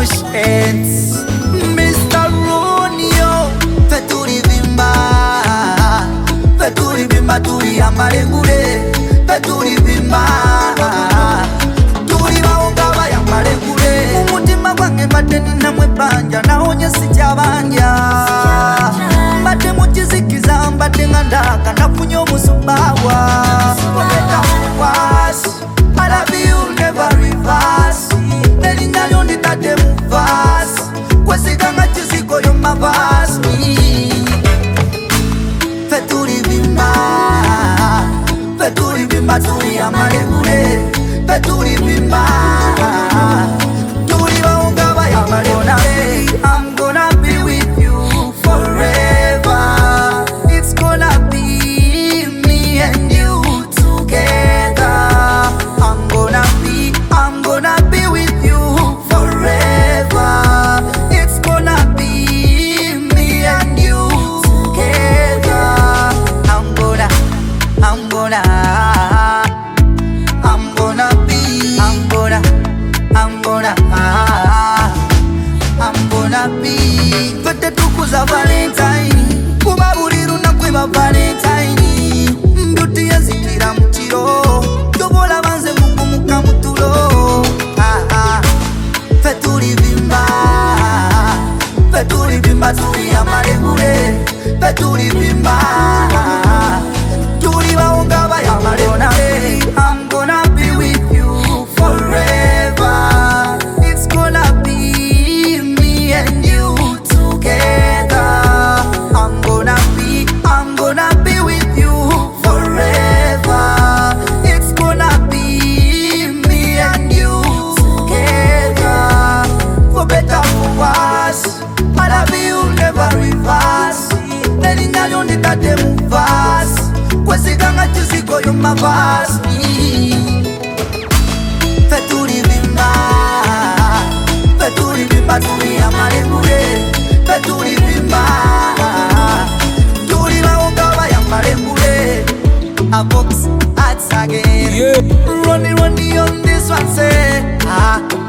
bullshit. Mr. Romeo, feturi bimba, feturi bimba, turi amarengure, feturi bimba, turi baonga ya amarengure. Umutima wange bateni namwe banja, naonye sijabanja. Mbate muchizikiza, mbate ngandaka, nafunyo musubawa. Wabeta mwashi, I love you, never reverse. Neli nyanyo nitate muvasi, kwesika nga chiziko yo mavasi. Feturi bimba, feturi bimba, turi amarengure, feturi bimba, turi baunga baya amarengure. I'm gonna be with you forever. It's gonna be me and you together. I'm gonna be with you forever. It's gonna be me and you together. I'm gonna be. Pete tukuza Valentine, kubaburiru na kweba Valentine. Mbuti ya zikira mutiro, tobola banze mukumuka mutulo. Feturi bimba, feturi bimba, turi amarengure, feturi bimba, turi baunga baya amarengure. I'm gonna be with you forever. It's gonna be me and you together. I'm gonna be with you forever. It's gonna be me and you together. For better, for worse, I love you, never reverse. Neli nyanyo nitate muvasi, kwesika nga chiziko yo mavasi. Feturi bimba, feturi bimba, turi amarengure, feturi bimba, turi baunga baya amarengure. A box, ads again. Running on this one, say